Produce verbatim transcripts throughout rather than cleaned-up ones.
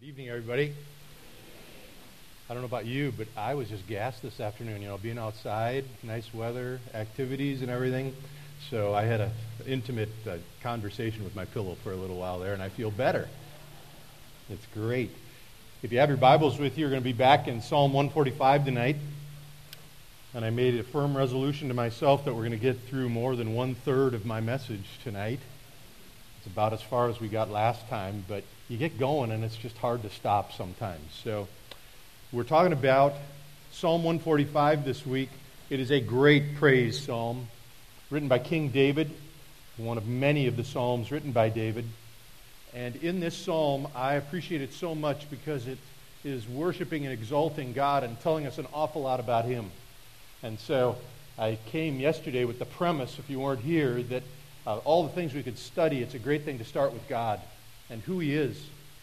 Evening, everybody. I don't know about you, but I was just gassed this afternoon, you know, being outside, nice weather, activities and everything. So I had an intimate uh, conversation with my pillow for a little while there, and I feel better. It's great. If you have your Bibles with you, you're going to be back in Psalm one forty-five tonight. And I made a firm resolution to myself that we're going to get through more than one-third of my message tonight. It's about as far as we got last time, but you get going and it's just hard to stop sometimes. So we're talking about Psalm one forty-five this week. It is a great praise psalm written by King David, one of many of the psalms written by David. And in this psalm, I appreciate it so much because it is worshiping and exalting God and telling us an awful lot about Him. And so I came yesterday with the premise, if you weren't here, that uh, all the things we could study, it's a great thing to start with God and who He is,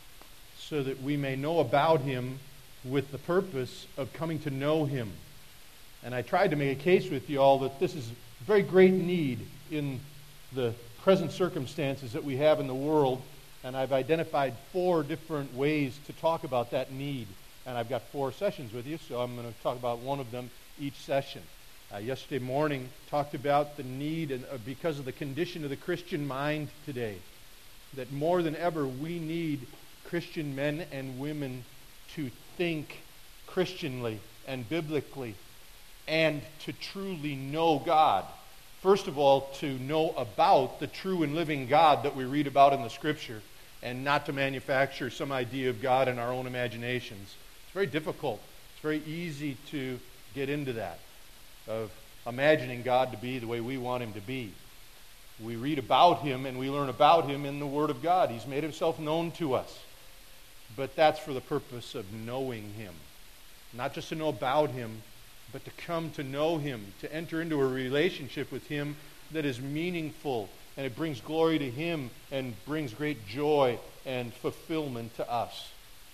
so that we may know about Him with the purpose of coming to know Him. And I tried to make a case with you all that this is a very great need in the present circumstances that we have in the world, and I've identified four different ways to talk about that need. And I've got four sessions with you, so I'm going to talk about one of them each session. Uh, yesterday morning, talked about the need, and uh, because of the condition of the Christian mind today, that more than ever we need Christian men and women to think Christianly and biblically and to truly know God. First of all, to know about the true and living God that we read about in the Scripture, and not to manufacture some idea of God in our own imaginations. It's very difficult. It's very easy to get into that, of imagining God to be the way we want Him to be. We read about Him and we learn about Him in the Word of God. He's made Himself known to us. But that's for the purpose of knowing Him. Not just to know about Him, but to come to know Him, to enter into a relationship with Him that is meaningful, and it brings glory to Him and brings great joy and fulfillment to us.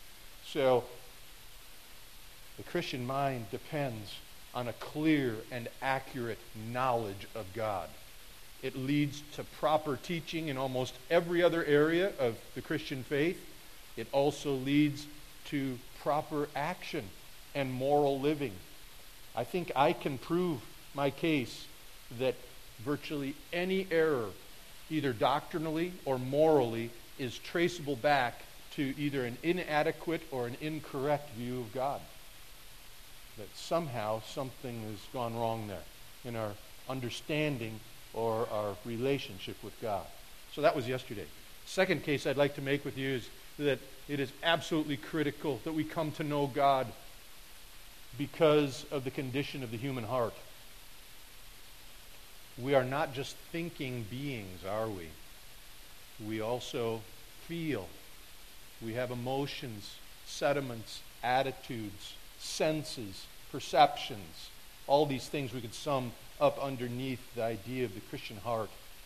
So, the Christian mind depends on a clear and accurate knowledge of God. It leads to proper teaching in almost every other area of the Christian faith. It also leads to proper action and moral living. I think I can prove my case that virtually any error, either doctrinally or morally, is traceable back to either an inadequate or an incorrect view of God. That somehow something has gone wrong there in our understanding or our relationship with God. So that was yesterday. Second case I'd like to make with you is that it is absolutely critical that we come to know God because of the condition of the human heart. We are not just thinking beings, are we? We also feel. We have emotions, sentiments, attitudes, senses, perceptions, all these things we could sum up underneath the idea of the Christian heart.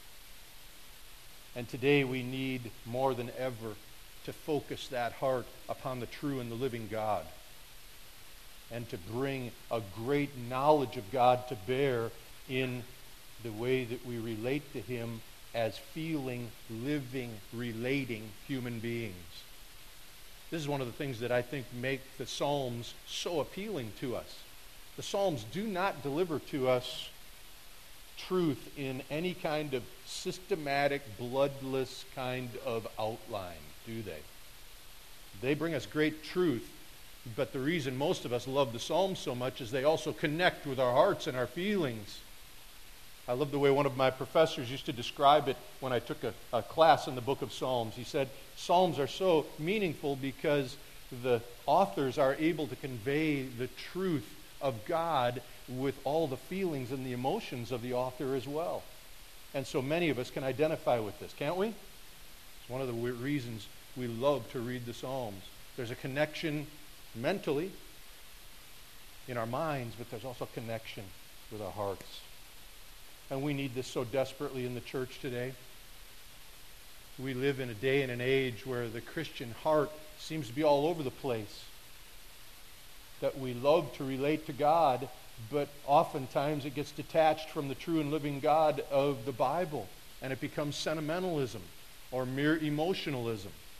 And today we need more than ever to focus that heart upon the true and the living God, and to bring a great knowledge of God to bear in the way that we relate to Him as feeling, living, relating human beings. This is one of the things that I think make the Psalms so appealing to us. The Psalms do not deliver to us truth in any kind of systematic, bloodless kind of outline, do they? They bring us great truth, but the reason most of us love the Psalms so much is they also connect with our hearts and our feelings. I love the way one of my professors used to describe it when I took a, a class in the book of Psalms. He said, Psalms are so meaningful because the authors are able to convey the truth of God with all the feelings and the emotions of the author as well. And so many of us can identify with this, can't we? It's one of the reasons we love to read the Psalms. There's a connection mentally in our minds, but there's also connection with our hearts. And we need this so desperately in the church today. We live in a day and an age where the Christian heart seems to be all over the place. That we love to relate to God, but oftentimes it gets detached from the true and living God of the Bible, and it becomes sentimentalism or mere emotionalism.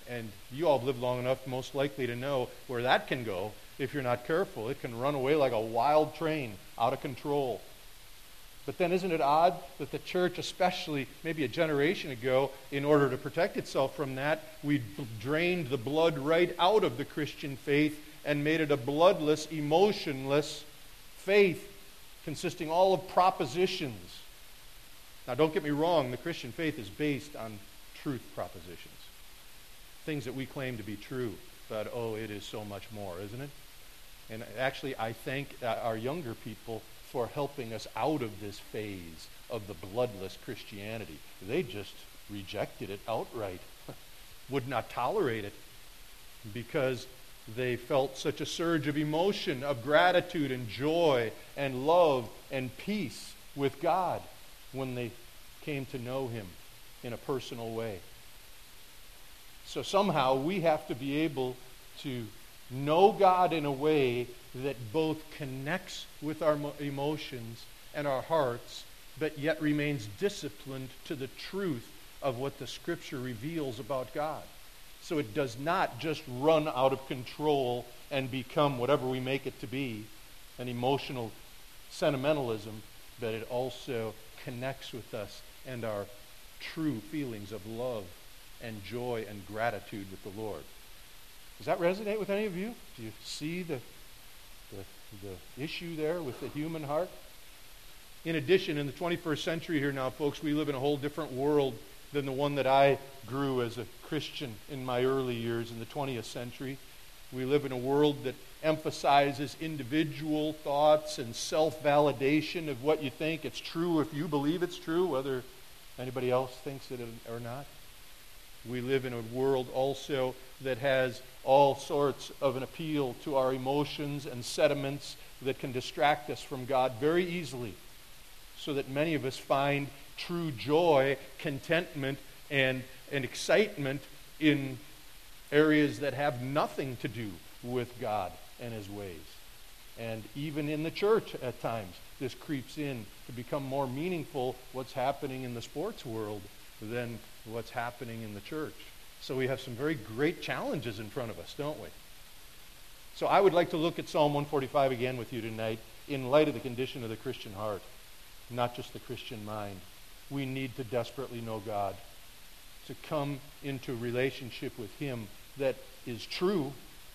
And you all have lived long enough, most likely, to know where that can go if you're not careful. It can run away like a wild train, out of control. But then isn't it odd that the church, especially maybe a generation ago, in order to protect itself from that, we drained the blood right out of the Christian faith and made it a bloodless, emotionless faith consisting all of propositions. Now, don't get me wrong, the Christian faith is based on truth propositions. Things that we claim to be true, but oh, it is so much more, isn't it? And actually, I thank our younger people for helping us out of this phase of the bloodless Christianity. They just rejected it outright, would not tolerate it, because they felt such a surge of emotion, of gratitude and joy and love and peace with God when they came to know Him in a personal way. So somehow we have to be able to know God in a way that both connects with our emotions and our hearts, but yet remains disciplined to the truth of what the Scripture reveals about God. So it does not just run out of control and become whatever we make it to be, an emotional sentimentalism, but it also connects with us and our true feelings of love and joy and gratitude with the Lord. Does that resonate with any of you? Do you see the, the, the issue there with the human heart? In addition, in the twenty-first century here now, folks, we live in a whole different world than the one that I grew as a Christian in my early years in the twentieth century. We live in a world that emphasizes individual thoughts and self-validation of what you think. It's true if you believe it's true, whether anybody else thinks it or not. We live in a world also that has all sorts of an appeal to our emotions and sentiments that can distract us from God very easily, so that many of us find true joy, contentment, and, and excitement in areas that have nothing to do with God and His ways. And even in the church at times, this creeps in to become more meaningful what's happening in the sports world than what's happening in the church. So we have some very great challenges in front of us, don't we? So I would like to look at Psalm one forty-five again with you tonight in light of the condition of the Christian heart, not just the Christian mind. We need to desperately know God, to come into relationship with Him that is true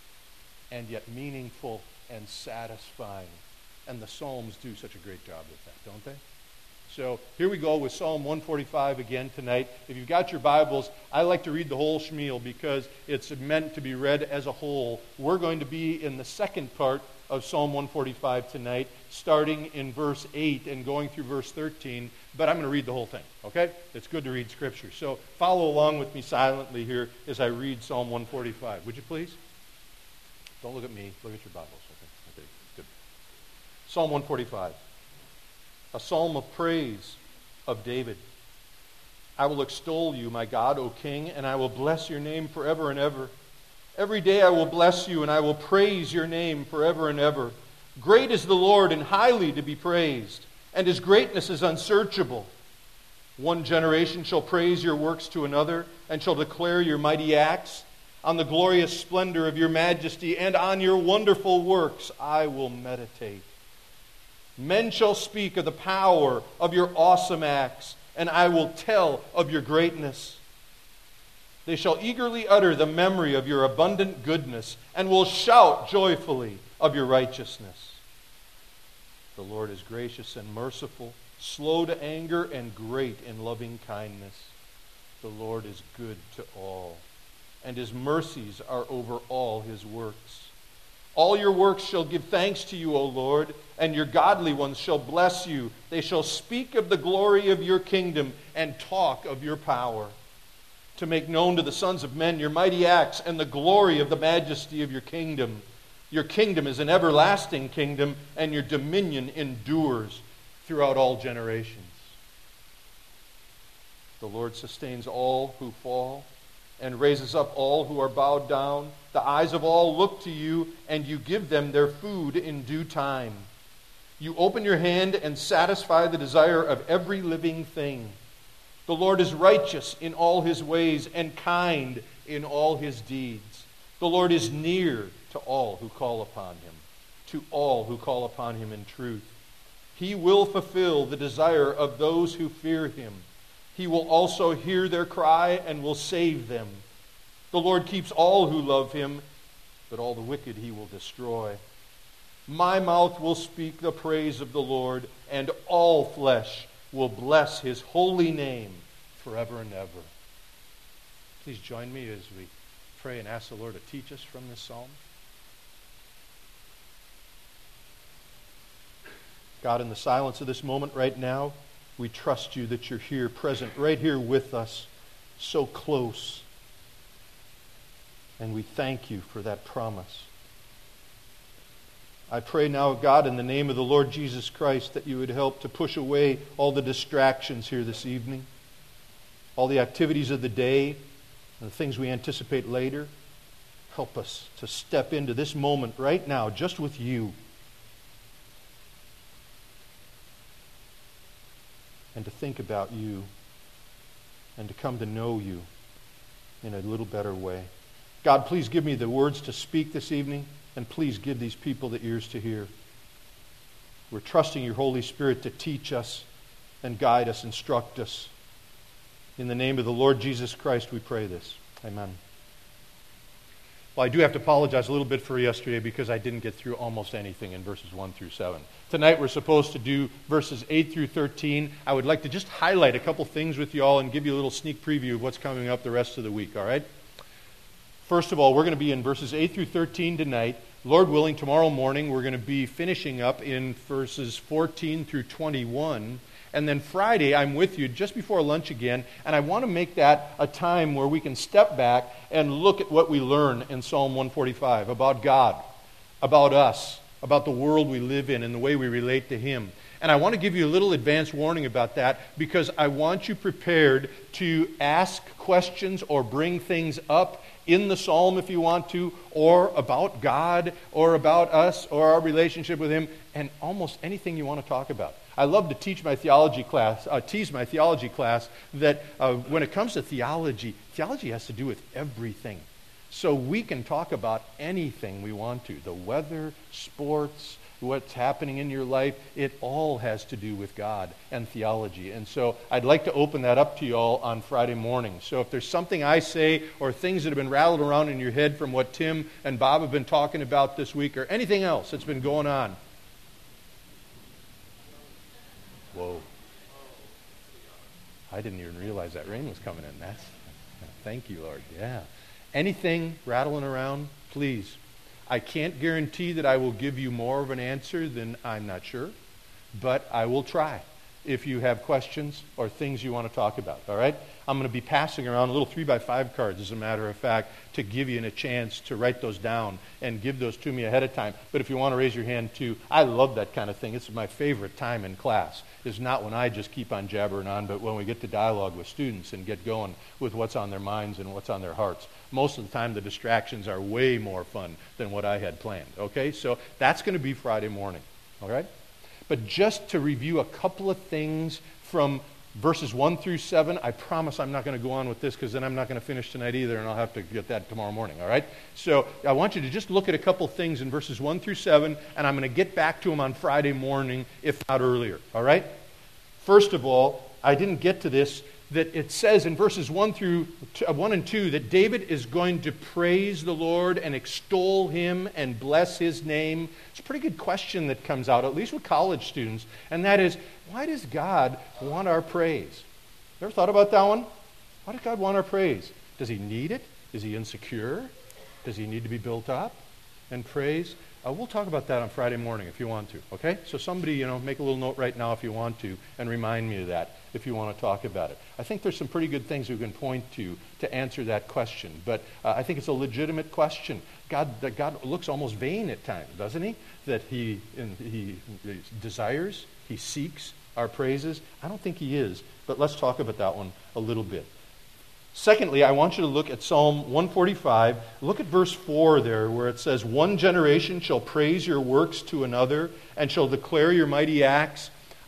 and yet meaningful and satisfying. And the Psalms do such a great job with that, don't they? So here we go with Psalm one forty-five again tonight. If you've got your Bibles, I like to read the whole shmeal because it's meant to be read as a whole. We're going to be in the second part of Psalm one forty-five tonight, starting in verse eight and going through verse thirteen. But I'm going to read the whole thing, okay? It's good to read Scripture. So follow along with me silently here as I read Psalm one forty-five. Would you please? Don't look at me. Look at your Bibles. Okay, okay, good. Psalm one forty-five. A psalm of praise of David. I will extol you, my God, O King, and I will bless your name forever and ever. Every day I will bless you, and I will praise your name forever and ever. Great is the Lord, and highly to be praised, and His greatness is unsearchable. One generation shall praise your works to another, and shall declare your mighty acts. On the glorious splendor of your majesty, and on your wonderful works I will meditate. Men shall speak of the power of your awesome acts, and I will tell of your greatness. They shall eagerly utter the memory of your abundant goodness, and will shout joyfully of your righteousness. The Lord is gracious and merciful, slow to anger, and great in loving kindness. The Lord is good to all, and His mercies are over all His works. All your works shall give thanks to you, O Lord, and your godly ones shall bless you. They shall speak of the glory of your kingdom and talk of your power, to make known to the sons of men your mighty acts and the glory of the majesty of your kingdom. Your kingdom is an everlasting kingdom, and your dominion endures throughout all generations. The Lord sustains all who fall, and raises up all who are bowed down. The eyes of all look to you, and you give them their food in due time. You open your hand and satisfy the desire of every living thing. The Lord is righteous in all His ways and kind in all his deeds. The Lord is near to all who call upon him, to all who call upon him in truth. He will fulfill the desire of those who fear him. He will also hear their cry and will save them. The Lord keeps all who love him, but all the wicked he will destroy. My mouth will speak the praise of the Lord, and all flesh will bless his holy name forever and ever. Please join me as we pray and ask the Lord to teach us from this psalm. God, in the silence of this moment right now, we trust you that you're here, present, right here with us, so close. And we thank you for that promise. I pray now, God, in the name of the Lord Jesus Christ, that you would help to push away all the distractions here this evening, all the activities of the day, and the things we anticipate later. Help us to step into this moment right now, just with you, and to think about you, and to come to know you in a little better way. God, please give me the words to speak this evening, and please give these people the ears to hear. We're trusting your Holy Spirit to teach us and guide us, instruct us. In the name of the Lord Jesus Christ, we pray this. Amen. Well, I do have to apologize a little bit for yesterday because I didn't get through almost anything in verses one through seven. Tonight we're supposed to do verses eight through thirteen. I would like to just highlight a couple things with you all and give you a little sneak preview of what's coming up the rest of the week, all right? First of all, we're going to be in verses eight through thirteen tonight. Lord willing, tomorrow morning we're going to be finishing up in verses fourteen through twenty-one. And then Friday, I'm with you just before lunch again, and I want to make that a time where we can step back and look at what we learn in Psalm one forty-five about God, about us, about the world we live in and the way we relate to Him. And I want to give you a little advance warning about that because I want you prepared to ask questions or bring things up in the psalm if you want to, or about God, or about us, or our relationship with Him, and almost anything you want to talk about. I love to teach my theology class, uh, tease my theology class, that uh, when it comes to theology, theology has to do with everything. So we can talk about anything we want to. The weather, sports, what's happening in your life, it all has to do with God and theology. And so I'd like to open that up to you all on Friday morning. So if there's something I say or things that have been rattled around in your head from what Tim and Bob have been talking about this week or anything else that's been going on. Whoa. I didn't even realize that rain was coming in. That's, thank you, Lord. Yeah. Anything rattling around, please. I can't guarantee that I will give you more of an answer than I'm not sure, but I will try if you have questions or things you want to talk about, all right? I'm going to be passing around little three by five cards, as a matter of fact, to give you a chance to write those down and give those to me ahead of time. But if you want to raise your hand too, I love that kind of thing. It's my favorite time in class. It's not when I just keep on jabbering on, but when we get to dialogue with students and get going with what's on their minds and what's on their hearts. Most of the time, the distractions are way more fun than what I had planned, okay? So that's going to be Friday morning, all right? But just to review a couple of things from verses one through seven, I promise I'm not going to go on with this because then I'm not going to finish tonight either, and I'll have to get that tomorrow morning, all right? So I want you to just look at a couple things in verses one through seven, and I'm going to get back to them on Friday morning, if not earlier, all right? First of all, I didn't get to this, that it says in verses one through one and two that David is going to praise the Lord and extol Him and bless His name. It's a pretty good question that comes out, at least with college students, and that is, why does God want our praise? You ever thought about that one? Why does God want our praise? Does He need it? Is He insecure? Does He need to be built up and praised? Uh, we'll talk about that on Friday morning if you want to, okay? So somebody, you know, make a little note right now if you want to and remind me of that if you want to talk about it. I think there's some pretty good things we can point to to answer that question, but uh, I think it's a legitimate question. God, that God looks almost vain at times, doesn't He? That He, in, he he desires, He seeks our praises. I don't think He is, but let's talk about that one a little bit. Secondly, I want you to look at Psalm one forty-five. Look at verse four there, where it says, "One generation shall praise your works to another, and shall declare your mighty acts.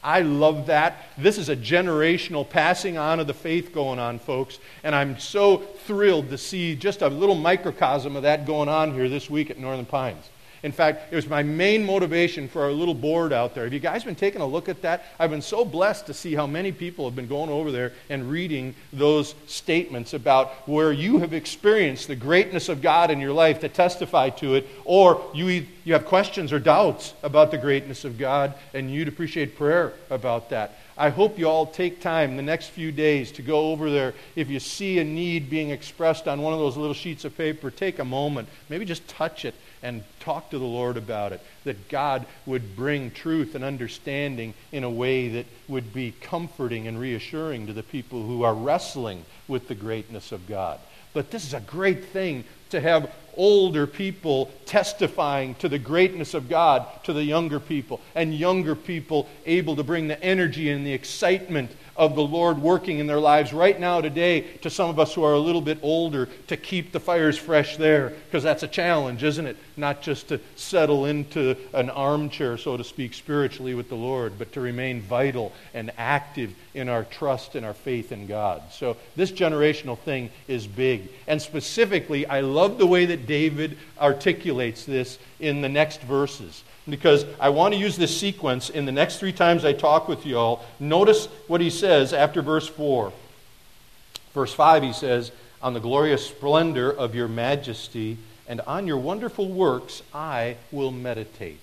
I love that. This is a generational passing on of the faith going on, folks. And I'm so thrilled to see just a little microcosm of that going on here this week at Northern Pines. In fact, it was my main motivation for our little board out there. Have you guys been taking a look at that? I've been so blessed to see how many people have been going over there and reading those statements about where you have experienced the greatness of God in your life to testify to it, or you, you have questions or doubts about the greatness of God, and you'd appreciate prayer about that. I hope you all take time the next few days to go over there. If you see a need being expressed on one of those little sheets of paper, take a moment. Maybe just touch it and talk to the Lord about it, that God would bring truth and understanding in a way that would be comforting and reassuring to the people who are wrestling with the greatness of God. But this is a great thing to have older people testifying to the greatness of God to the younger people, and younger people able to bring the energy and the excitement of the Lord working in their lives right now today to some of us who are a little bit older, to keep the fires fresh there, because that's a challenge, isn't it? Not just to settle into an armchair, so to speak, spiritually with the Lord, but to remain vital and active in our trust and our faith in God. So this generational thing is big. And specifically, I love the way that David articulates this in the next verses, because I want to use this sequence in the next three times I talk with you all. Notice what he says after verse four. Verse five, he says, "On the glorious splendor of your majesty and on your wonderful works I will meditate,"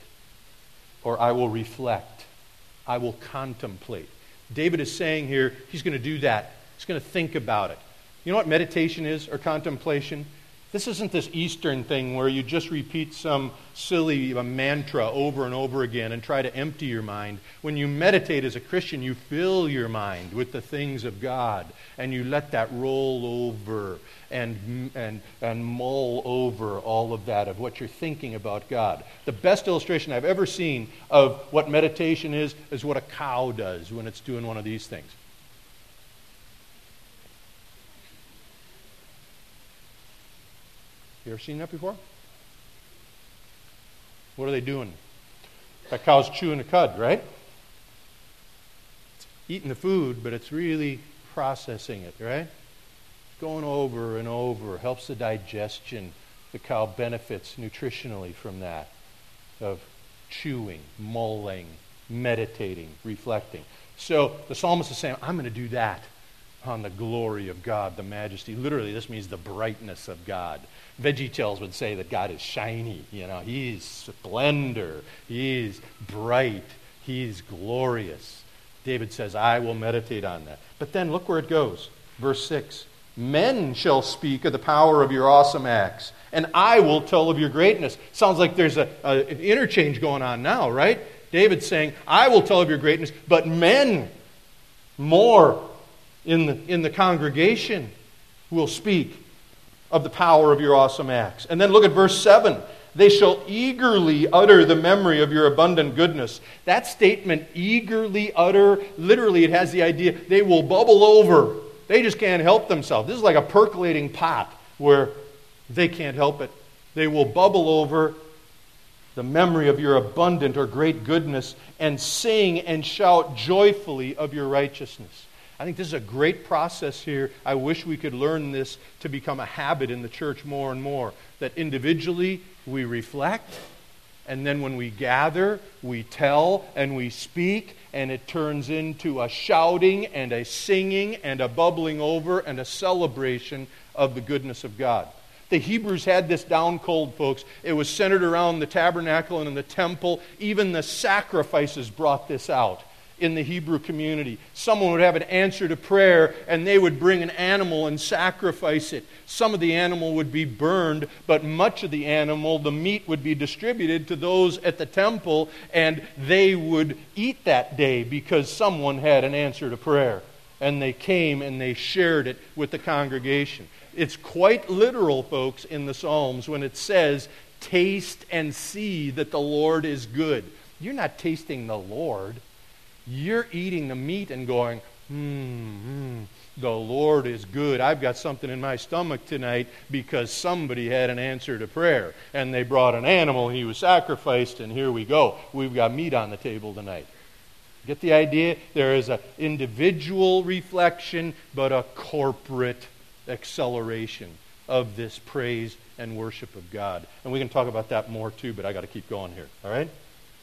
or I will reflect, I will contemplate. David is saying here he's going to do that. He's going to think about it. You know what meditation is, or contemplation? This isn't this Eastern thing where you just repeat some silly mantra over and over again and try to empty your mind. When you meditate as a Christian, you fill your mind with the things of God, and you let that roll over and, and, and mull over all of that, of what you're thinking about God. The best illustration I've ever seen of what meditation is, is what a cow does when it's doing one of these things. You ever seen that before? What are they doing? That cow's chewing a cud, right? It's eating the food, but it's really processing it, right? Going over and over. Helps the digestion. The cow benefits nutritionally from that. Of chewing, mulling, meditating, reflecting. So the psalmist is saying, I'm going to do that on the glory of God, the majesty. Literally, this means the brightness of God. VeggieTales would say that God is shiny. You know, He's splendor. He's bright. He's glorious. David says, I will meditate on that. But then look where it goes. Verse six. Men shall speak of the power of your awesome acts, and I will tell of your greatness. Sounds like there's a, a, an interchange going on now, right? David's saying, I will tell of your greatness, but men more in the, in the congregation will speak of the power of your awesome acts. And then look at verse seven. They shall eagerly utter the memory of your abundant goodness. That statement, eagerly utter, literally it has the idea they will bubble over. They just can't help themselves. This is like a percolating pot where they can't help it. They will bubble over the memory of your abundant or great goodness and sing and shout joyfully of your righteousness. I think this is a great process here. I wish we could learn this to become a habit in the church more and more. That individually we reflect, and then when we gather, we tell and we speak, and it turns into a shouting and a singing and a bubbling over and a celebration of the goodness of God. The Hebrews had this down cold, folks. It was centered around the tabernacle and in the temple. Even the sacrifices brought this out. In the Hebrew community, someone would have an answer to prayer, and they would bring an animal and sacrifice it. Some of the animal would be burned, but much of the animal, the meat, would be distributed to those at the temple, and they would eat that day because someone had an answer to prayer. And they came and they shared it with the congregation. It's quite literal, folks, in the Psalms when it says, taste and see that the Lord is good. You're not tasting the Lord. You're eating the meat and going, hmm, hmm, the Lord is good. I've got something in my stomach tonight because somebody had an answer to prayer. And they brought an animal, and he was sacrificed, and here we go. We've got meat on the table tonight. Get the idea? There is an individual reflection, but a corporate acceleration of this praise and worship of God. And we can talk about that more too, but I got to keep going here. All right?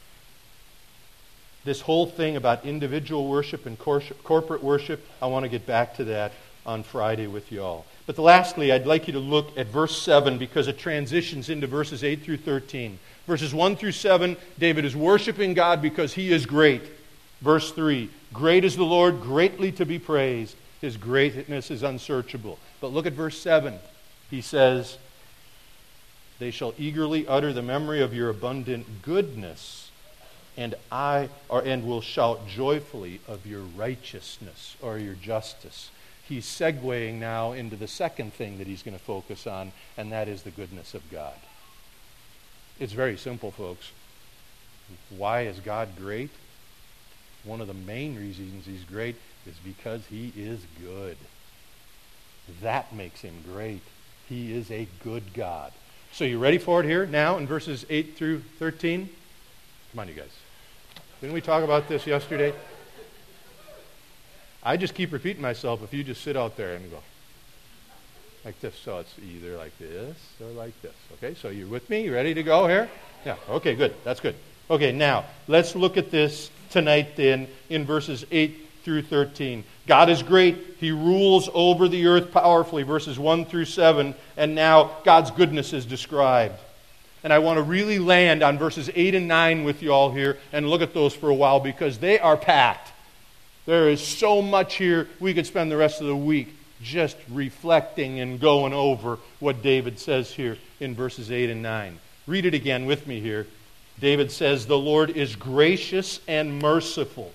This whole thing about individual worship and cor- corporate worship, I want to get back to that on Friday with you all. But lastly, I'd like you to look at verse seven because it transitions into verses eight through thirteen. Verses one through seven, David is worshiping God because he is great. Verse three, great is the Lord, greatly to be praised. His greatness is unsearchable. But look at verse seven. He says, they shall eagerly utter the memory of your abundant goodness, and I or and will shout joyfully of your righteousness or your justice. He's segueing now into the second thing that he's going to focus on, and that is the goodness of God. It's very simple, folks. Why is God great? One of the main reasons he's great is because he is good. That makes him great. He is a good God. So you ready for it here now in verses eight through thirteen? Come on, you guys. Didn't we talk about this yesterday? I just keep repeating myself if you just sit out there and go like this. So it's either like this or like this. Okay, so you're with me? You ready to go here? Yeah, okay, good. That's good. Okay, now let's look at this tonight then in verses eight through thirteen. God is great. He rules over the earth powerfully, verses one through seven. And now God's goodness is described. And I want to really land on verses eight and nine with you all here and look at those for a while because they are packed. There is so much here, we could spend the rest of the week just reflecting and going over what David says here in verses eight and nine. Read it again with me here. David says, the Lord is gracious and merciful,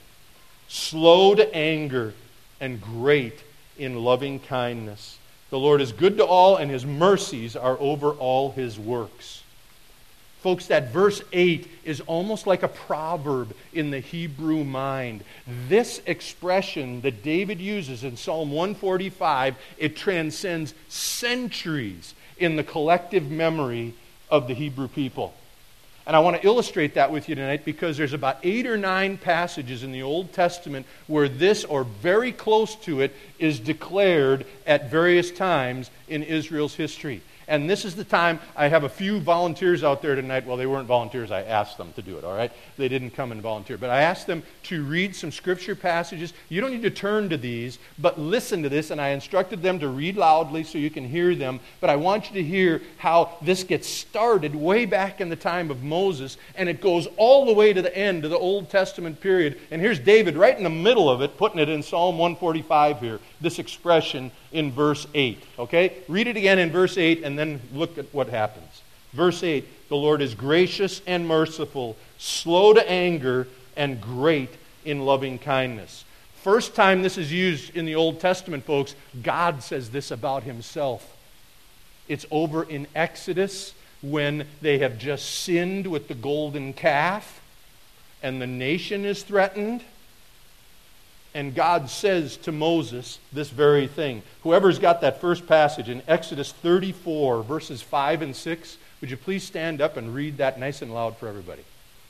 slow to anger, and great in loving kindness. The Lord is good to all, and his mercies are over all his works. Folks, that verse eight is almost like a proverb in the Hebrew mind. This expression that David uses in Psalm one forty-five, it transcends centuries in the collective memory of the Hebrew people. And I want to illustrate that with you tonight because there's about eight or nine passages in the Old Testament where this, or very close to it, is declared at various times in Israel's history. And this is the time, I have a few volunteers out there tonight. Well, they weren't volunteers. I asked them to do it, all right? They didn't come and volunteer. But I asked them to read some scripture passages. You don't need to turn to these, but listen to this. And I instructed them to read loudly so you can hear them. But I want you to hear how this gets started way back in the time of Moses. And it goes all the way to the end of the Old Testament period. And here's David right in the middle of it, putting it in Psalm one forty-five here. This expression in verse eight. Okay? Read it again in verse eight and then look at what happens. Verse eight, the Lord is gracious and merciful, slow to anger, and great in loving kindness. First time this is used in the Old Testament, folks, God says this about himself. It's over in Exodus when they have just sinned with the golden calf and the nation is threatened. And God says to Moses this very thing. Whoever's got that first passage in Exodus thirty-four, verses five and six, would you please stand up and read that nice and loud for everybody?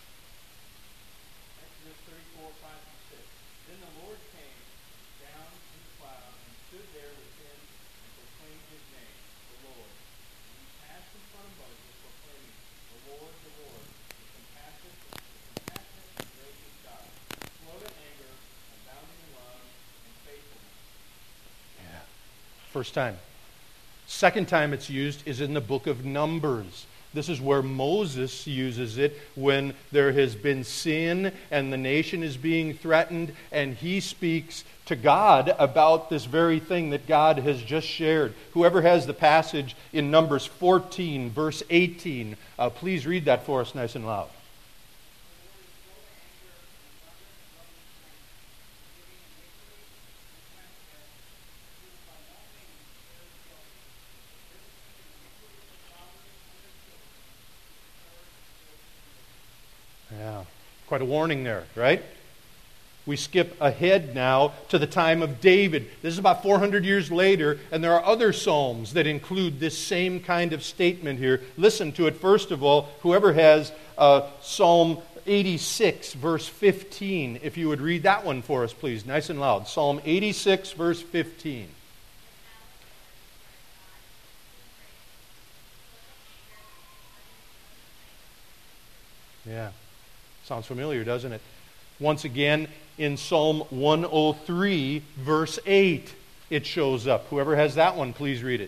Exodus thirty-four, five and six. Then the Lord came down in the cloud and stood there with him and proclaimed his name, the Lord. And he passed in front of Moses, proclaiming, the Lord, the Lord, the compassionate, the compassionate and gracious God, slow to anger, abounding in love and faithfulness. Yeah. First time. Second time it's used is in the book of Numbers. This is where Moses uses it when there has been sin and the nation is being threatened, and he speaks to God about this very thing that God has just shared. Whoever has the passage in Numbers fourteen, verse eighteen, uh, please read that for us nice and loud. Yeah, quite a warning there, right? We skip ahead now to the time of David. This is about four hundred years later, and there are other psalms that include this same kind of statement here. Listen to it first of all. Whoever has uh, Psalm eighty-six, verse fifteen. If you would read that one for us, please, nice and loud. Psalm eighty-six, verse fifteen. Yeah. Sounds familiar, doesn't it? Once again, in Psalm one oh three, verse eight, it shows up. Whoever has that one, please read it.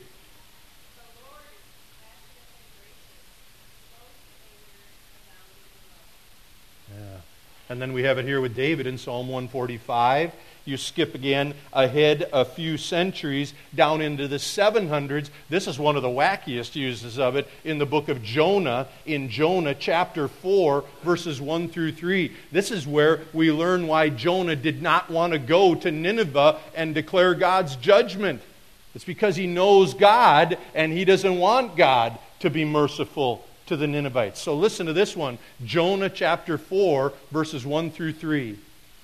Yeah. And then we have it here with David in Psalm one forty-five. You skip again ahead a few centuries down into the seven hundreds. This is one of the wackiest uses of it in the book of Jonah, in Jonah chapter four, verses one through three. This is where we learn why Jonah did not want to go to Nineveh and declare God's judgment. It's because he knows God and he doesn't want God to be merciful to the Ninevites. So listen to this one, Jonah chapter four, verses one through three.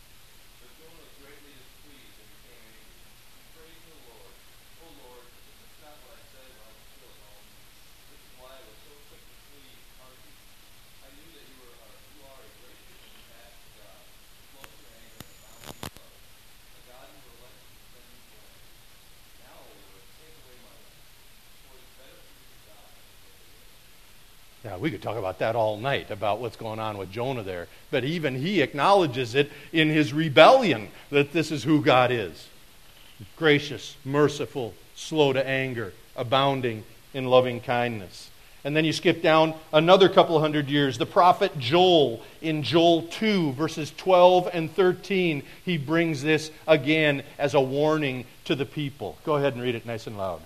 Yeah, we could talk about that all night, about what's going on with Jonah there. But even he acknowledges it in his rebellion, that this is who God is. Gracious, merciful, slow to anger, abounding in loving kindness. And then you skip down another couple hundred years. The prophet Joel, in Joel two, verses twelve and thirteen, he brings this again as a warning to the people. Go ahead and read it nice and loud.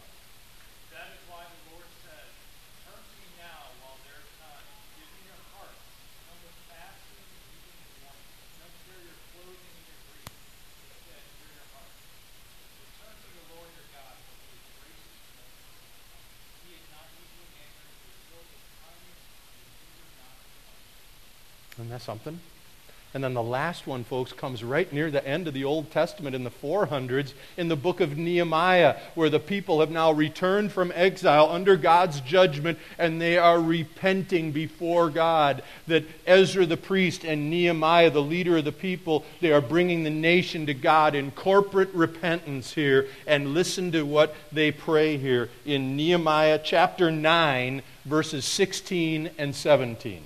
Isn't that something? And then the last one, folks, comes right near the end of the Old Testament in the four hundreds in the book of Nehemiah, where the people have now returned from exile under God's judgment and they are repenting before God. That Ezra the priest and Nehemiah, the leader of the people, they are bringing the nation to God in corporate repentance here. And listen to what they pray here in Nehemiah chapter nine, verses sixteen and seventeen.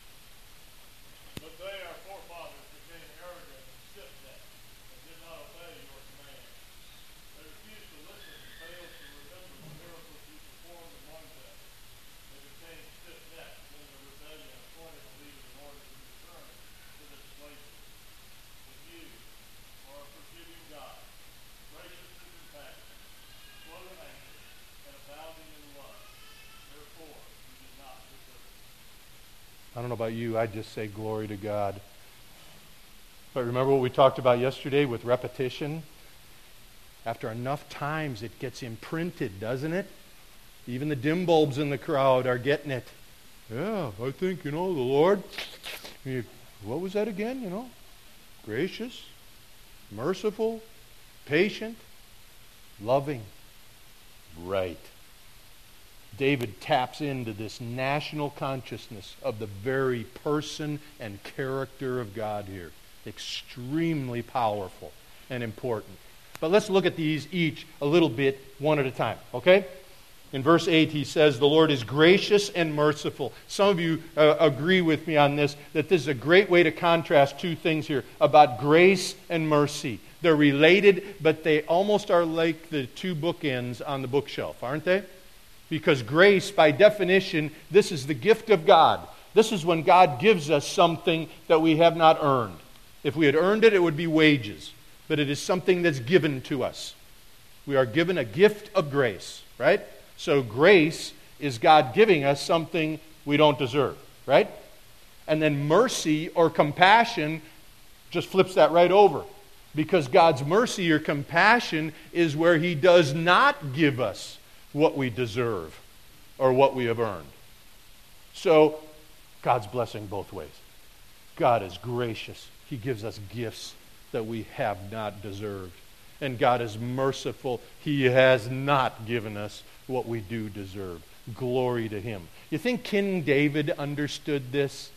I don't know about you, I just say glory to God. But remember what we talked about yesterday with repetition? After enough times it gets imprinted, doesn't it? Even the dim bulbs in the crowd are getting it. Yeah, I think, you know, the Lord, what was that again, you know? Gracious, merciful, patient, loving, right. David taps into this national consciousness of the very person and character of God here. Extremely powerful and important. But let's look at these each a little bit, one at a time, okay? In verse eight, he says, the Lord is gracious and merciful. Some of you uh, agree with me on this, that this is a great way to contrast two things here about grace and mercy. They're related, but they almost are like the two bookends on the bookshelf, aren't they? Because grace, by definition, this is the gift of God. This is when God gives us something that we have not earned. If we had earned it, it would be wages. But it is something that's given to us. We are given a gift of grace, right? So grace is God giving us something we don't deserve, right? And then mercy or compassion just flips that right over. Because God's mercy or compassion is where He does not give us what we deserve or what we have earned. So, God's blessing both ways. God is gracious. He gives us gifts that we have not deserved. And God is merciful. He has not given us what we do deserve. Glory to Him. You think King David understood this?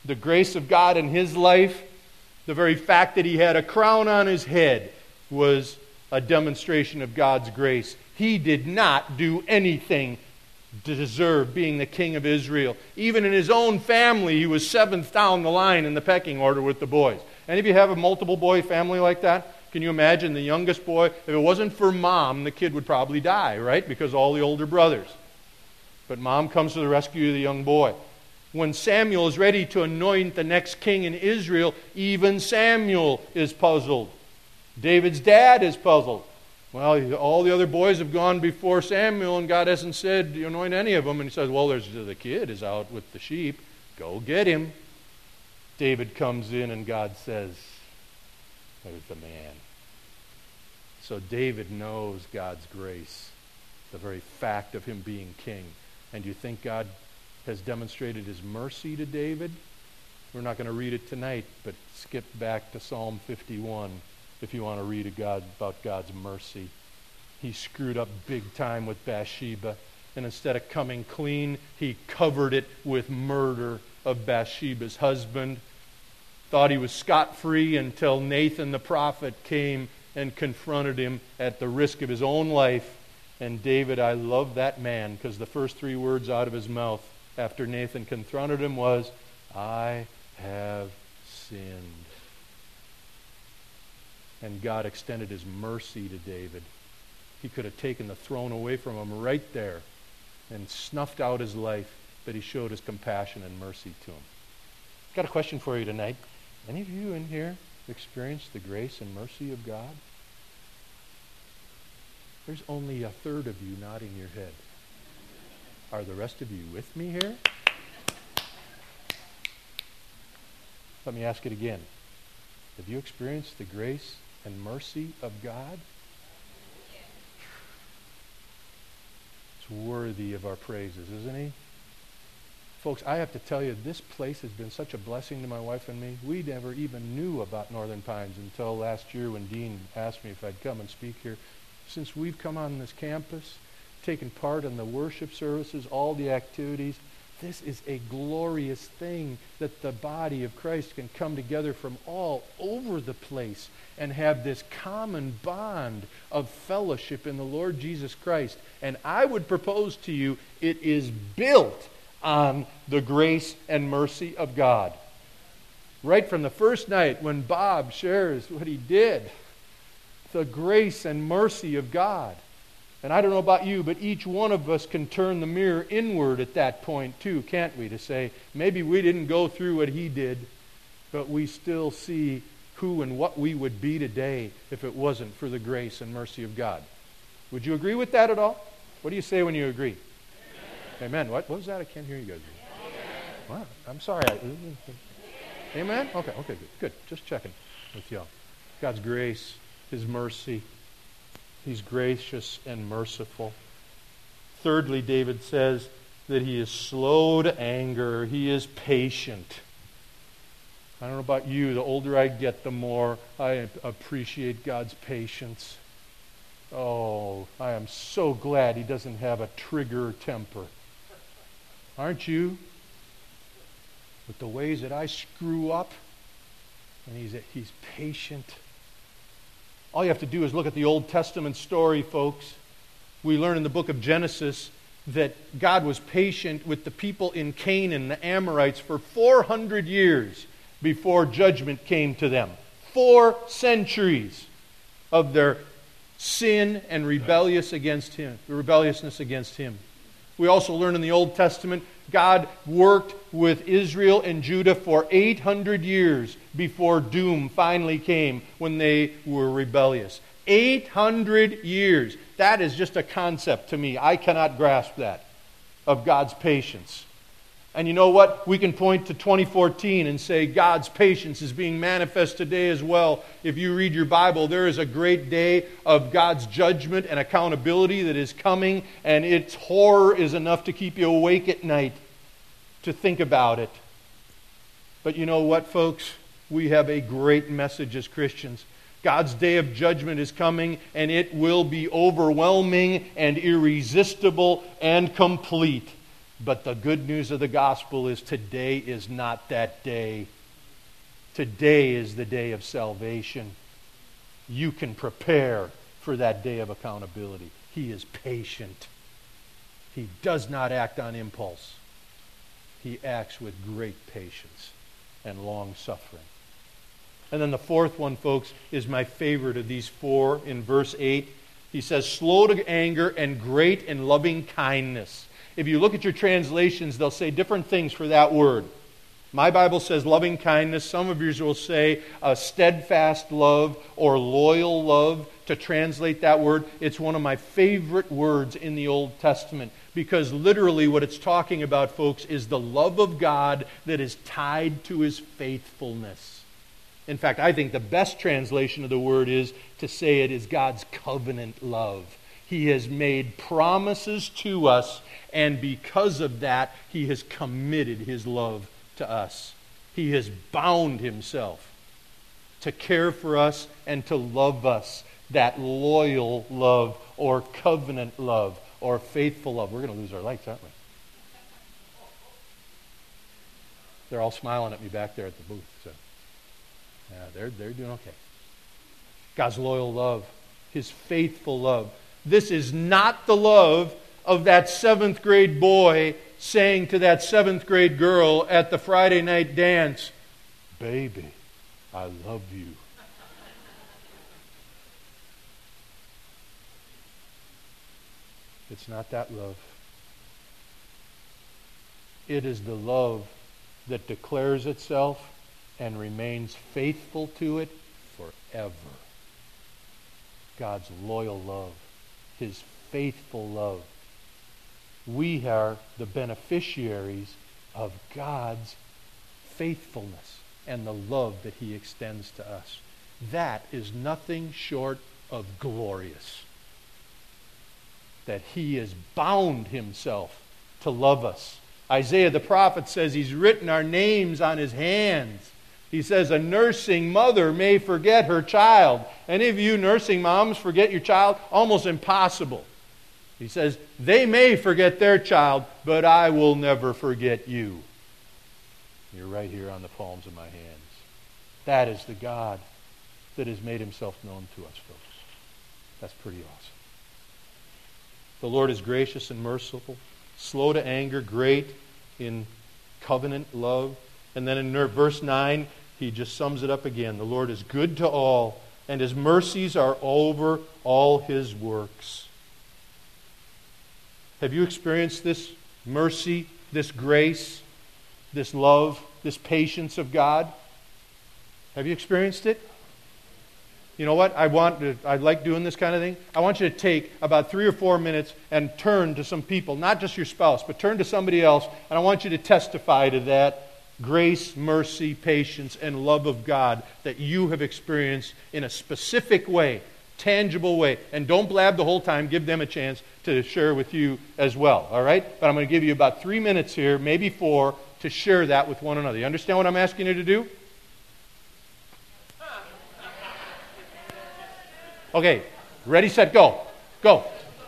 The grace of God in his life, the very fact that he had a crown on his head, was a demonstration of God's grace. He did not do anything to deserve being the king of Israel. Even in his own family, he was seventh down the line in the pecking order with the boys. Any of you have a multiple boy family like that? Can you imagine the youngest boy? If it wasn't for mom, the kid would probably die, right? Because all the older brothers. But mom comes to the rescue of the young boy. When Samuel is ready to anoint the next king in Israel, even Samuel is puzzled. David's dad is puzzled. Well, all the other boys have gone before Samuel, and God hasn't said, you anoint any of them. And he says, well, there's the kid is out with the sheep. Go get him. David comes in, and God says, there's the man. So David knows God's grace, the very fact of him being king. And you think God has demonstrated his mercy to David? We're not going to read it tonight, but skip back to Psalm fifty-one. If you want to read God, about God's mercy. He screwed up big time with Bathsheba. And instead of coming clean, he covered it with murder of Bathsheba's husband. Thought he was scot-free until Nathan the prophet came and confronted him at the risk of his own life. And David, I love that man, because the first three words out of his mouth after Nathan confronted him was, I have sinned. And God extended his mercy to David. He could have taken the throne away from him right there and snuffed out his life, but he showed his compassion and mercy to him. Got a question for you tonight. Any of you in here experienced the grace and mercy of God? There's only a third of you nodding your head. Are the rest of you with me here? Let me ask it again. Have you experienced the grace and mercy of God? It's worthy of our praises, isn't he? Folks, I have to tell you, this place has been such a blessing to my wife and me. We never even knew about Northern Pines until last year when Dean asked me if I'd come and speak here. Since we've come on this campus, taken part in the worship services, all the activities, this is a glorious thing that the body of Christ can come together from all over the place and have this common bond of fellowship in the Lord Jesus Christ. And I would propose to you, it is built on the grace and mercy of God. Right from the first night when Bob shares what he did, the grace and mercy of God. And I don't know about you, but each one of us can turn the mirror inward at that point too, can't we? To say, maybe we didn't go through what he did, but we still see who and what we would be today if it wasn't for the grace and mercy of God. Would you agree with that at all? What do you say when you agree? Amen. Amen. What, what was that? I can't hear you guys. Wow, I'm sorry. I, Amen? Okay, okay, good. Good. Just checking with y'all. God's grace, his mercy. He's gracious and merciful. Thirdly, David says that he is slow to anger. He is patient. I don't know about you. The older I get, the more I appreciate God's patience. Oh, I am so glad he doesn't have a trigger temper. Aren't you? With the ways that I screw up, and he's, he's patient. All you have to do is look at the Old Testament story, folks. We learn in the book of Genesis that God was patient with the people in Canaan, the Amorites, for four hundred years before judgment came to them. Four centuries of their sin and rebellious against him, rebelliousness against him. We also learn in the Old Testament God worked with Israel and Judah for eight hundred years before doom finally came when they were rebellious. eight hundred years. That is just a concept to me. I cannot grasp that, of God's patience. And you know what? We can point to twenty fourteen and say God's patience is being manifest today as well. If you read your Bible, there is a great day of God's judgment and accountability that is coming, and its horror is enough to keep you awake at night to think about it. But you know what, folks? We have a great message as Christians. God's day of judgment is coming, and it will be overwhelming and irresistible and complete. But the good news of the gospel is today is not that day. Today is the day of salvation. You can prepare for that day of accountability. He is patient. He does not act on impulse. He acts with great patience and long suffering. And then the fourth one, folks, is my favorite of these four in verse eight. He says, slow to anger and great in loving kindness. If you look at your translations, they'll say different things for that word. My Bible says loving kindness. Some of yours will say a steadfast love or loyal love to translate that word. It's one of my favorite words in the Old Testament because literally what it's talking about, folks, is the love of God that is tied to His faithfulness. In fact, I think the best translation of the word is to say it is God's covenant love. He has made promises to us, and because of that, He has committed His love to us. He has bound Himself to care for us and to love us. That loyal love or covenant love or faithful love. We're going to lose our lights, aren't we? They're all smiling at me back there at the booth. So, yeah, they're, they're doing okay. God's loyal love, His faithful love. This is not the love of that seventh grade boy saying to that seventh grade girl at the Friday night dance, "Baby, I love you." It's not that love. It is the love that declares itself and remains faithful to it forever. God's loyal love, His faithful love. We are the beneficiaries of God's faithfulness and the love that He extends to us. That is nothing short of glorious. That He has bound Himself to love us. Isaiah the prophet says He's written our names on His hands. He says a nursing mother may forget her child. Any of you nursing moms forget your child? Almost impossible. He says, they may forget their child, but I will never forget you. You're right here on the palms of my hands. That is the God that has made Himself known to us, folks. That's pretty awesome. The Lord is gracious and merciful, slow to anger, great in covenant love. And then in verse nine, He just sums it up again. The Lord is good to all, and His mercies are over all His works. Have you experienced this mercy, this grace, this love, this patience of God? Have you experienced it? You know what? I want to, I like doing this kind of thing. I want you to take about three or four minutes and turn to some people, not just your spouse, but turn to somebody else, and I want you to testify to that grace, mercy, patience, and love of God that you have experienced in a specific way, tangible way. And don't blab the whole time. Give them a chance to share with you as well. All right? But I'm going to give you about three minutes here, maybe four, to share that with one another. You understand what I'm asking you to do? Okay. Ready, set, go. Go.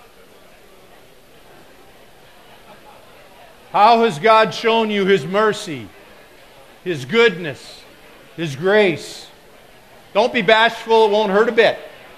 How has God shown you His mercy, His goodness, His grace? Don't be bashful. It won't hurt a bit.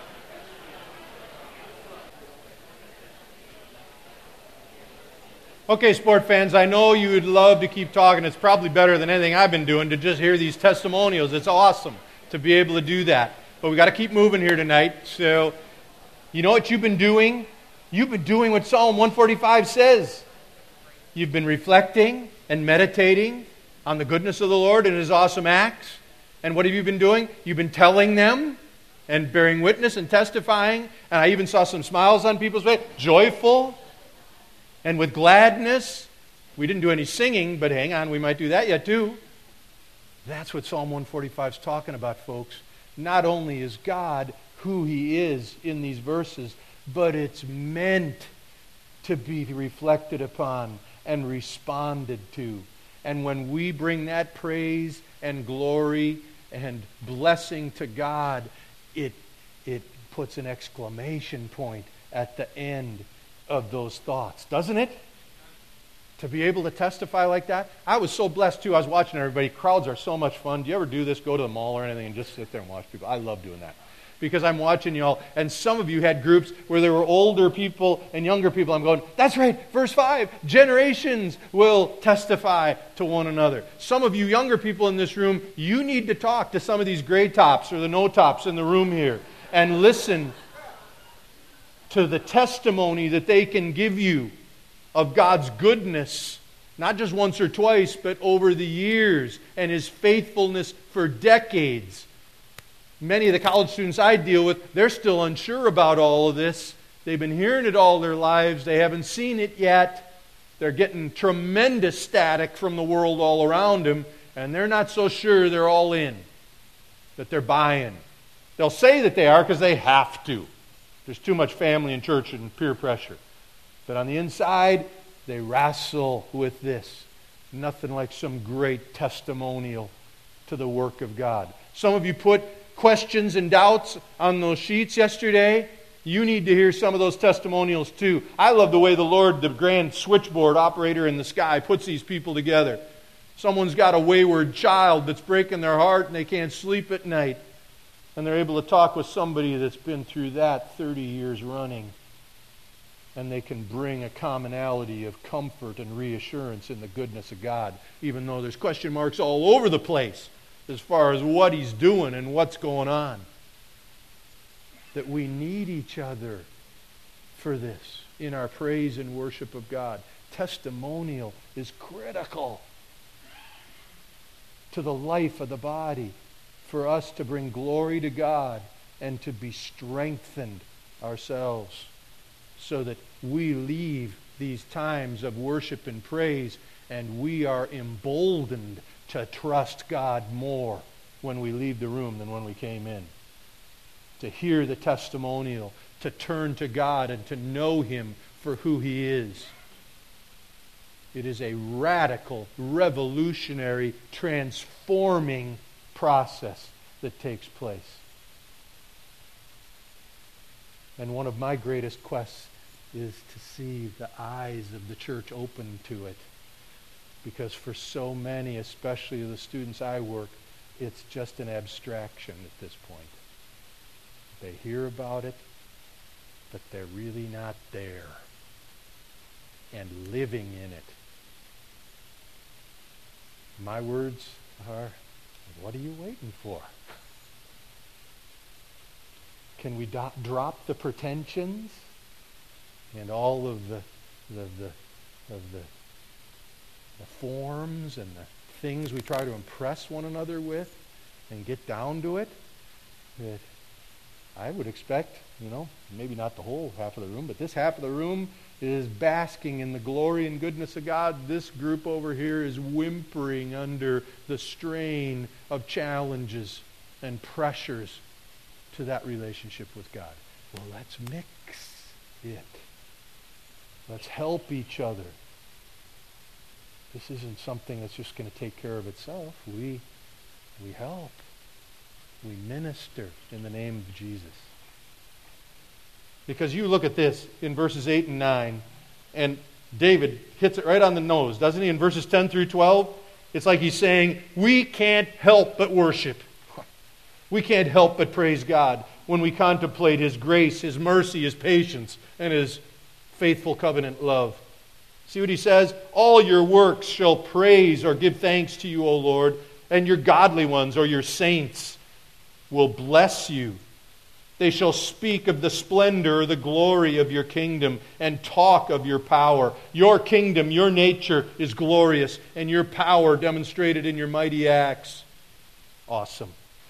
Okay, sport fans, I know you would love to keep talking. It's probably better than anything I've been doing to just hear these testimonials. It's awesome to be able to do that. But we got to keep moving here tonight. So, you know what you've been doing? You've been doing what Psalm one forty-five says. You've been reflecting and meditating on the goodness of the Lord and His awesome acts. And what have you been doing? You've been telling them and bearing witness and testifying. And I even saw some smiles on people's face. Joyful. And with gladness. We didn't do any singing, but hang on, we might do that yet too. That's what Psalm one forty-five is talking about, folks. Not only is God who He is in these verses, but it's meant to be reflected upon and responded to. And when we bring that praise and glory and blessing to God, it, it puts an exclamation point at the end of those thoughts, doesn't it? to be able to testify like that. I was so blessed too. I was watching everybody. Crowds are so much fun. Do you ever do this? Go to the mall or anything and just sit there and watch people? I love doing that. Because I'm watching y'all, and some of you had groups where there were older people and younger people. I'm going, that's right, verse five, generations will testify to one another. Some of you younger people in this room, you need to talk to some of these gray tops or the no tops in the room here and listen to the testimony that they can give you of God's goodness, not just once or twice, but over the years, and His faithfulness for decades. Many of the college students I deal with, they're still unsure about all of this. They've been hearing it all their lives. They haven't seen it yet. They're getting tremendous static from the world all around them, and they're not so sure they're all in, that they're buying. They'll say that they are because they have to. There's too much family and church and peer pressure. But on the inside, they wrestle with this. Nothing like some great testimonial to the work of God. Some of you put questions and doubts on those sheets yesterday. You need to hear some of those testimonials too. I love the way the Lord, the grand switchboard operator in the sky, puts these people together. Someone's got a wayward child that's breaking their heart and they can't sleep at night. And they're able to talk with somebody that's been through that thirty years running. And they can bring a commonality of comfort and reassurance in the goodness of God, even though there's question marks all over the place as far as what He's doing and what's going on. That we need each other for this in our praise and worship of God. Testimonial is critical to the life of the body, for us to bring glory to God and to be strengthened ourselves, so that we leave these times of worship and praise and we are emboldened to trust God more when we leave the room than when we came in. To hear the testimonial, to turn to God and to know Him for who He is. It is a radical, revolutionary, transforming process that takes place. And one of my greatest quests is to see the eyes of the church open to it. Because for so many, especially the students I work, it's just an abstraction at this point. They hear about it, but they're really not there and living in it. My words are, what are you waiting for? Can we do- drop the pretensions and all of the, the, the, of the, the forms and the things we try to impress one another with and get down to it? That I would expect, you know, maybe not the whole half of the room, but this half of the room is basking in the glory and goodness of God. This group over here is whimpering under the strain of challenges and pressures to that relationship with God. Well, let's mix it. Let's help each other. This isn't something that's just going to take care of itself. We, we help. We minister in the name of Jesus. Because you look at this in verses eight and nine, and David hits it right on the nose, doesn't he? In verses ten through twelve, it's like he's saying, we can't help but worship. We can't help but praise God when we contemplate His grace, His mercy, His patience, and His faithful covenant love. See what he says? All your works shall praise or give thanks to you, O Lord, and your godly ones or your saints will bless you. They shall speak of the splendor, the glory of your kingdom, and talk of your power. Your kingdom, your nature is glorious, and your power demonstrated in your mighty acts. Awesome.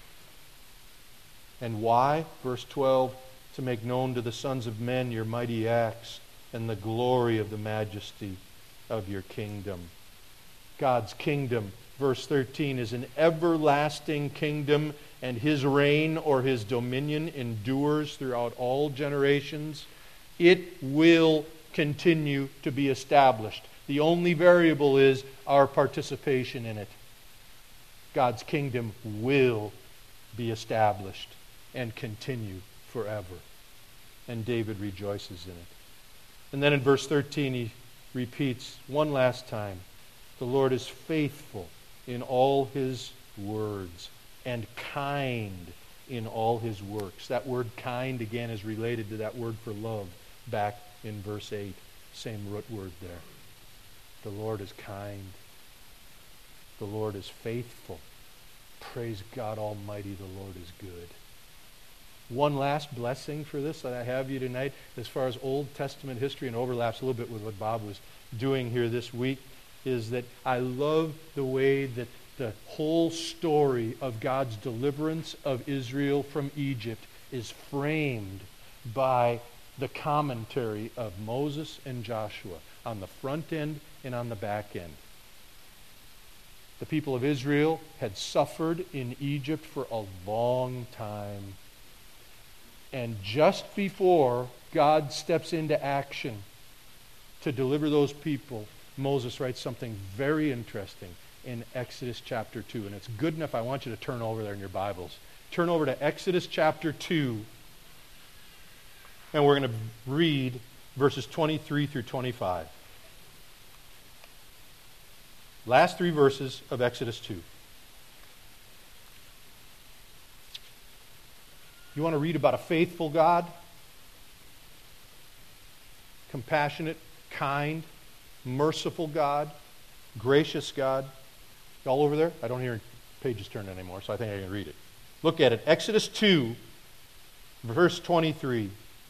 And why? Verse twelve, to make known to the sons of men your mighty acts and the glory of the majesty of your kingdom. God's kingdom, verse thirteen, is an everlasting kingdom, and His reign or His dominion endures throughout all generations. It will continue to be established. The only variable is our participation in it. God's kingdom will be established and continue forever. And David rejoices in it. And then in verse thirteen, he, repeats one last time, the Lord is faithful in all his words and kind in all his works. That word kind, again, is related to that word for love back in verse eight. Same root word there. The Lord is kind. The Lord is faithful. Praise God Almighty, the Lord is good. One last blessing for this that I have you tonight, as far as Old Testament history, and overlaps a little bit with what Bob was doing here this week, is that I love the way that the whole story of God's deliverance of Israel from Egypt is framed by the commentary of Moses and Joshua on the front end and on the back end. The people of Israel had suffered in Egypt for a long time. And just before God steps into action to deliver those people, Moses writes something very interesting in Exodus chapter two. And it's good enough, I want you to turn over there in your Bibles. Turn over to Exodus chapter two. And we're going to read verses twenty-three through twenty-five. Last three verses of Exodus two. You want to read about a faithful God? Compassionate, kind, merciful God, gracious God. Y'all over there? I don't hear pages turned anymore, so I think I can read it. Look at it. Exodus two, verse twenty-three.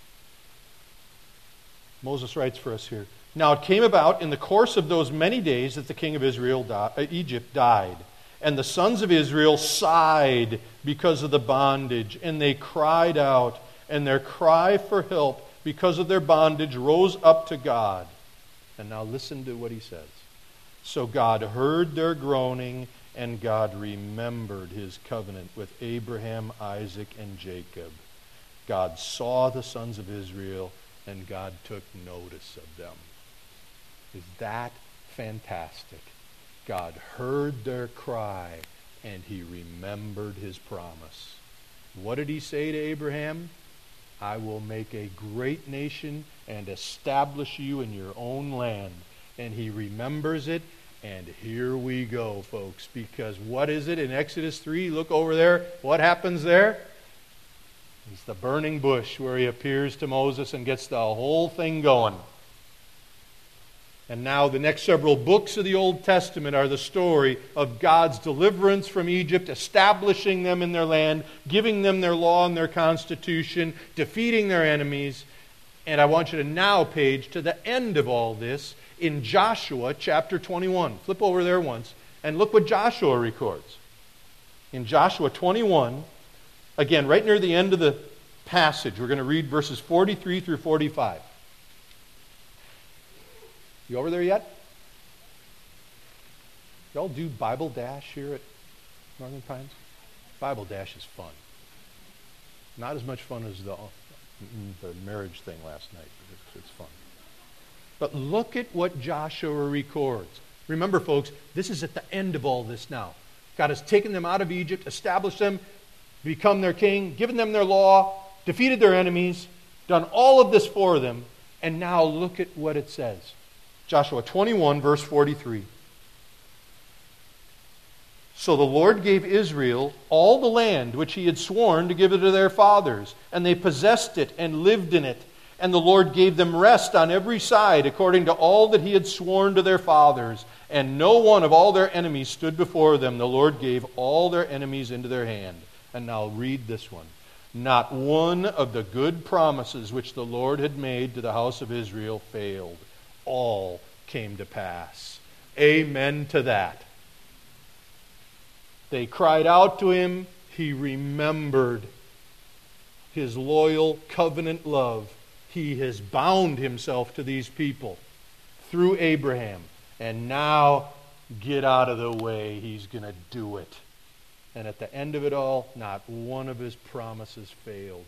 Moses writes for us here. Now it came about in the course of those many days that the king of Israel, di- uh, Egypt, died. And the sons of Israel sighed because of the bondage, and they cried out, and their cry for help because of their bondage rose up to God. And now listen to what he says. So God heard their groaning, and God remembered his covenant with Abraham, Isaac, and Jacob. God saw the sons of Israel, and God took notice of them. Is that fantastic? God heard their cry, and he remembered his promise. What did he say to Abraham? I will make a great nation and establish you in your own land. And he remembers it, and here we go, folks. Because what is it in Exodus three? Look over there. What happens there? It's the burning bush where he appears to Moses and gets the whole thing going. And now the next several books of the Old Testament are the story of God's deliverance from Egypt, establishing them in their land, giving them their law and their constitution, defeating their enemies. And I want you to now page to the end of all this in Joshua chapter twenty-one. Flip over there once and look what Joshua records. In Joshua twenty-one, again, right near the end of the passage, we're going to read verses forty-three through forty-five. You over there yet? Y'all do Bible Dash here at Northern Pines? Bible Dash is fun. Not as much fun as the, the marriage thing last night, but it's, it's fun. But look at what Joshua records. Remember, folks, this is at the end of all this now. God has taken them out of Egypt, established them, become their king, given them their law, defeated their enemies, done all of this for them, and now look at what it says. Joshua twenty-one, verse forty-three. So the Lord gave Israel all the land which he had sworn to give it to their fathers, and they possessed it and lived in it. And the Lord gave them rest on every side, according to all that he had sworn to their fathers. And no one of all their enemies stood before them. The Lord gave all their enemies into their hand. And now read this one. Not one of the good promises which the Lord had made to the house of Israel failed. All came to pass. Amen to that. They cried out to him. He remembered his loyal covenant love. He has bound himself to these people through Abraham. And now, get out of the way. He's going to do it. And at the end of it all, not one of his promises failed.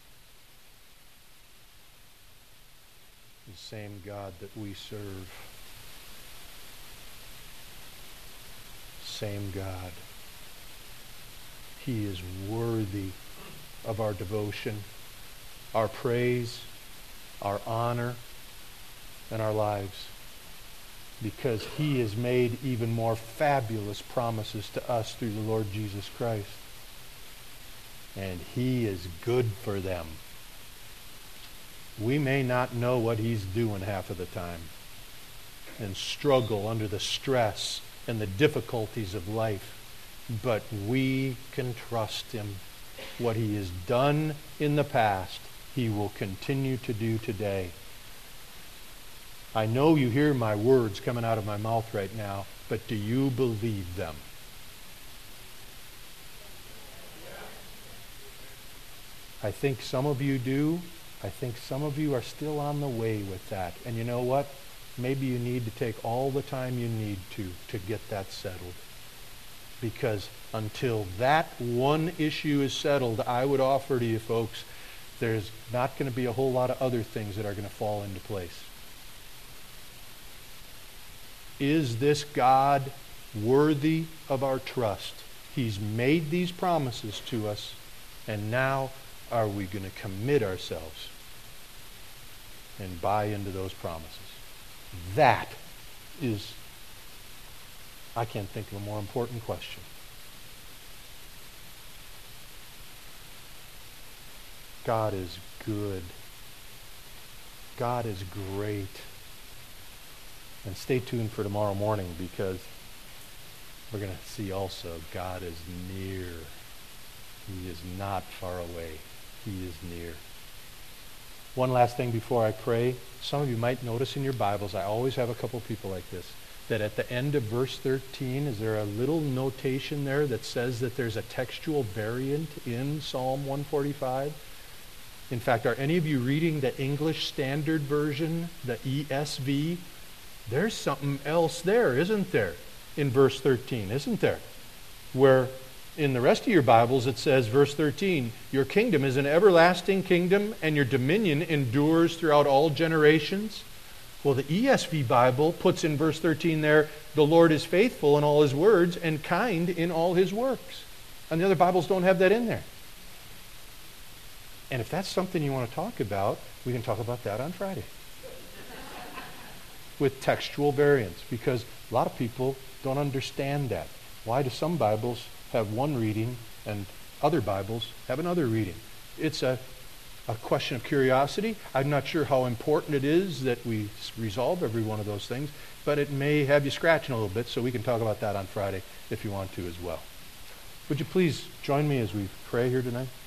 The same God that we serve. Same God. He is worthy of our devotion, our praise, our honor, and our lives. because he has made even more fabulous promises to us through the Lord Jesus Christ. And he is good for them. We may not know what he's doing half of the time and struggle under the stress and the difficulties of life, but we can trust him. What he has done in the past, he will continue to do today. I know you hear my words coming out of my mouth right now, but do you believe them? I think some of you do. I think some of you are still on the way with that. And you know what? Maybe you need to take all the time you need to to get that settled. Because until that one issue is settled, I would offer to you folks, there's not going to be a whole lot of other things that are going to fall into place. Is this God worthy of our trust? He's made these promises to us, and now are we going to commit ourselves and buy into those promises? That is, I can't think of a more important question. God is good. God is great. And stay tuned for tomorrow morning, because we're going to see also God is near. He is not far away. He is near. One last thing before I pray. Some of you might notice in your Bibles, I always have a couple people like this, that at the end of verse thirteen, is there a little notation there that says that there's a textual variant in Psalm one forty-five? In fact, are any of you reading the English Standard Version, the E S V? There's something else there, isn't there, in verse thirteen, isn't there? Where in the rest of your Bibles it says, verse thirteen, your kingdom is an everlasting kingdom and your dominion endures throughout all generations. Well, the E S V Bible puts in verse thirteen there, the Lord is faithful in all his words and kind in all his works. And the other Bibles don't have that in there. And if that's something you want to talk about, we can talk about that on Friday. With textual variants, because a lot of people don't understand that. Why do some Bibles have one reading and other Bibles have another reading? It's a, a question of curiosity. I'm not sure how important it is that we resolve every one of those things, but it may have you scratching a little bit, so we can talk about that on Friday if you want to as well. Would you please join me as we pray here tonight?